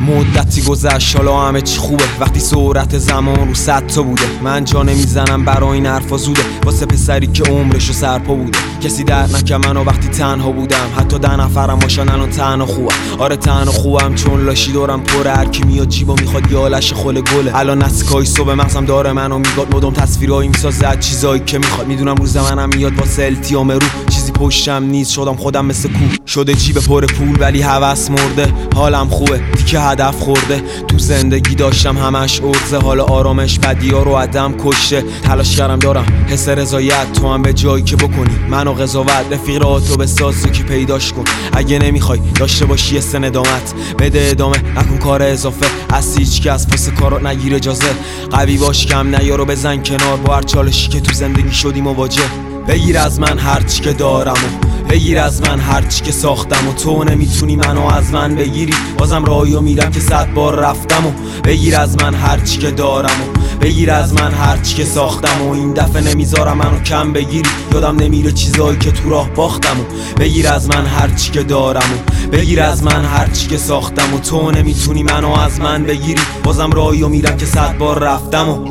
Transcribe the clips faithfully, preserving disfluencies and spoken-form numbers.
مدتی گذشت حالا همه چی خوبه، وقتی سرعت زمان رو صد تا بوده. من جا نمیزنم برای این حرفا زوده، واسه پسری که عمرشو سرپا بوده. کسی درد نکرد منو وقتی تنها بودم، حتی ده نفرم باشن الان تنها خوبم. آره تنها خوبم چون لاشی دورم پر، هر کی میاد جیبا میخواد یالش خل گله. الان نسکای صبح مغزم داره منو میگاد، مدام تصویرایی میسازه از چیزایی که میخواد. میدونم روز منم میاد واسه التیام رو، چیزی پشتم نیست شدم خودم مثل کو. شده جیب پر پول ولی هوس مرده، حالم خوبه دیگه هدف خورده. تو زندگی داشتم همش ارزه، حالا آرامش بدیا رو عدم کشته. تلاش کردم دارم حس رضایت، تو هم به جایی که بکنی منو قضاوت. رفیق راحتو بساز که پیداش کن، اگه نمیخوای داشته باشی سن ادامت بده ادامه، نکن کار اضافه. از هیچ کس پس کارات نگیر اجازه، قوی باش کم نیارو بزن کنار. با هر چالشی که تو زندگی شدی مواجه، بگیر از من هرچی که دارم و بگیر از من هرچی که ساختم و تو نمیتونی منو از من بگیری. بازم راهیو میرم که صد بار رفتم و بگیر از من هرچی که دارم و بگیر از من هرچی که ساختم و این دفعه نمیذارم منو کم بگیری. یادم نمیره چیزایی که تو راه باختم و بگیر از من هرچی که دارم و بگیر از من هرچی که ساختم و تو نمیتونی منو از من بگیری. بازم راهیو میرم که صد بار رفتم و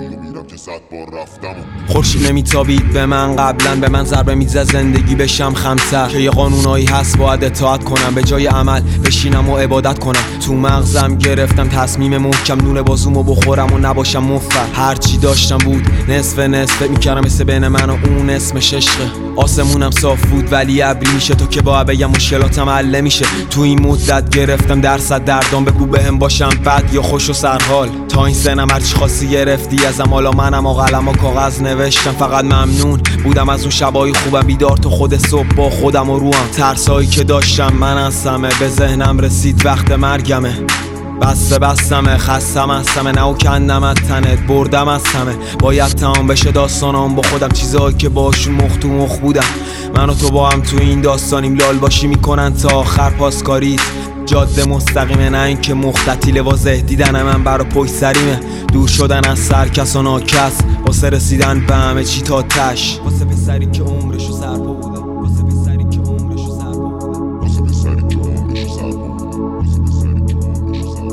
خورشید نمیتابید به من قبلا، به من ضربه میزد زندگی بشم خمسر. که یه قانونایی هست باید اطاعت کنم، به جای عمل بشینم و عبادت کنم. تو مغزم گرفتم تصمیم محکم، نون بازومو بخورم و نباشم مفر. هرچی داشتم بود نصف نصف، میکردم مثل بین من و اون اسمش عشقه. آسمونم صاف بود ولی ابری میشه، تو که باید بگم مشکلاتم حل میشه. تو این مدت گرفتم درصد دردام، بگو بهم باشم بد یا خوش و سرحال. تا این سنم هرچی خاصی گرفتی ازم، حالا منم و قلم و کاغذ نوشتم. فقط ممنون بودم از اون شبای خوبم، بیدار تو خود صبح با خودم و روام. ترسایی که داشتم من از همه، به ذهنم رسید وقت مرگمه. بسته بستمه خستم از همه، نه و کندم از تنت بردم از همه. باید تمام بشه داستانام با خودم، چیزایی که باشون مخ تو مخ بودم. من و تو با هم تو این داستانیم، لال باشی میکنن تا آخر پاسکاریت. جاده مستقیمه نه این که مختطیله، واضح دیدن من برا پشت سریمه. دور شدن از سرکس و ناکس، واسه رسیدن به همه چی تا تش. واسه پسری که عمرشو سرپا بوده، واسه پسری که عمرشو سرپا بوده، واسه پسری که عمرشو سرپا بوده، واسه پسری که عمرشو سرپا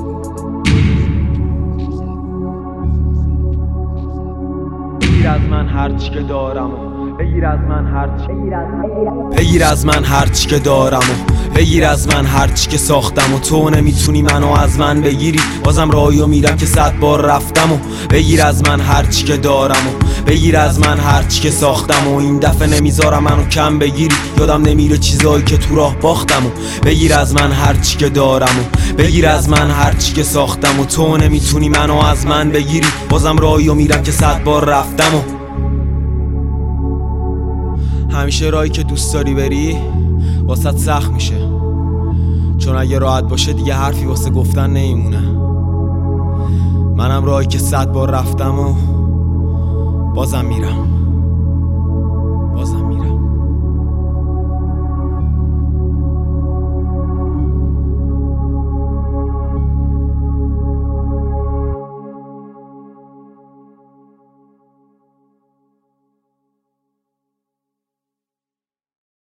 بوده. بگیر از من هرچی که دارم و بگیر از من هرچی بگیر از من هرچی که دارم و بگیر از من هرچی که ساختم و تو نمیتونی منو از من بگیری. بازم راهیو میرم که صد بار رفتم و بگیر از من هرچی که دارم و بگیر از من هرچی که ساختم و این دفعه نمیذارم منو کم بگیری. یادم نمیره چیزایی که تو راه باختم و بگیر از من هرچی که دارم و بگیر از من هرچی که ساختم و تو نمیتونی منو از من بگیری. بازم راهیو میرم که صد بار رفتم و همیشه راهی که دوست داری بری واسه سخت میشه، چون اگه راحت باشه دیگه حرفی واسه گفتن نمیمونه. منم راهی که صد بار رفتم و بازم میرم.